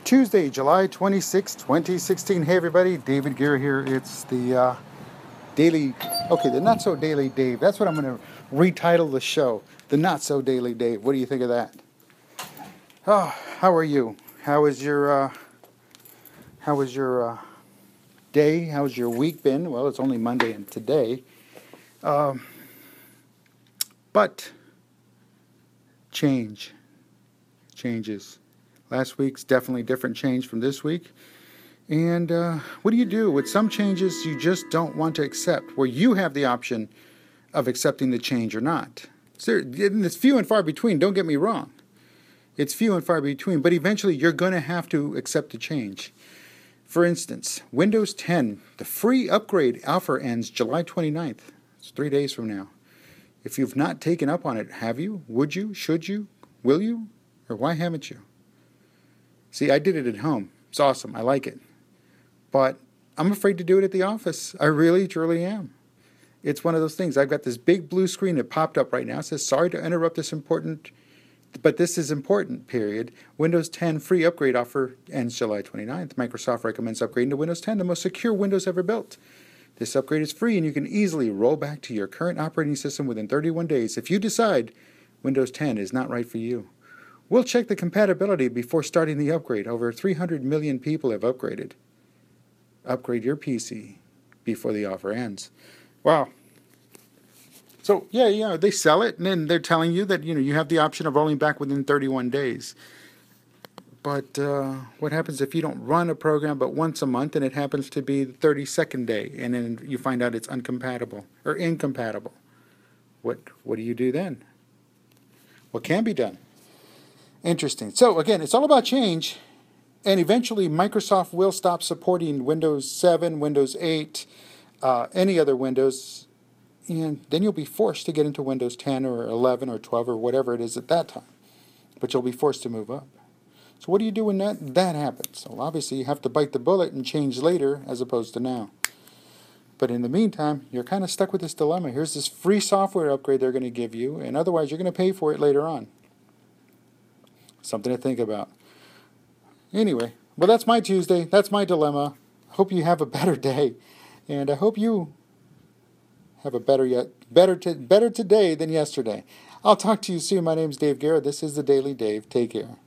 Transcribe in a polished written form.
Tuesday, July 26, 2016. Hey everybody, David Gear here. It's the the Not So Daily Dave. That's what I'm going to retitle the show. The Not So Daily Dave. What do you think of that? Oh, how are you? How was your day? How's your week been? Well, it's only Monday and today. But changes. Last week's definitely different change from this week. And what do you do with some changes you just don't want to accept, where you have the option of accepting the change or not? It's few and far between, don't get me wrong. It's few and far between, but eventually you're going to have to accept the change. For instance, Windows 10, the free upgrade offer ends July 29th. It's 3 days from now. If you've not taken up on it, have you? Would you? Should you? Will you? Or why haven't you? See, I did it at home. It's awesome. I like it. But I'm afraid to do it at the office. I really, truly am. It's one of those things. I've got this big blue screen that popped up right now. It says, sorry to interrupt this important, period. Windows 10 free upgrade offer ends July 29th. Microsoft recommends upgrading to Windows 10, the most secure Windows ever built. This upgrade is free, and you can easily roll back to your current operating system within 31 days if you decide Windows 10 is not right for you. We'll check the compatibility before starting the upgrade. Over 300 million people have upgraded. Upgrade your PC before the offer ends. Wow. So, yeah, they sell it, and then they're telling you that, you have the option of rolling back within 31 days. But what happens if you don't run a program but once a month, and it happens to be the 32nd day, and then you find out it's incompatible? What do you do then? What can be done? Interesting. So, again, it's all about change. And eventually, Microsoft will stop supporting Windows 7, Windows 8, any other Windows. And then you'll be forced to get into Windows 10 or 11 or 12 or whatever it is at that time. But you'll be forced to move up. So what do you do when that happens? Well, obviously, you have to bite the bullet and change later as opposed to now. But in the meantime, you're kind of stuck with this dilemma. Here's this free software upgrade they're going to give you, and otherwise you're going to pay for it later on. Something to think about. Anyway, well, that's my Tuesday. That's my dilemma. Hope you have a better day, and I hope you have a better today than yesterday. I'll talk to you soon. My name's Dave Guerra. This is the Daily Dave. Take care.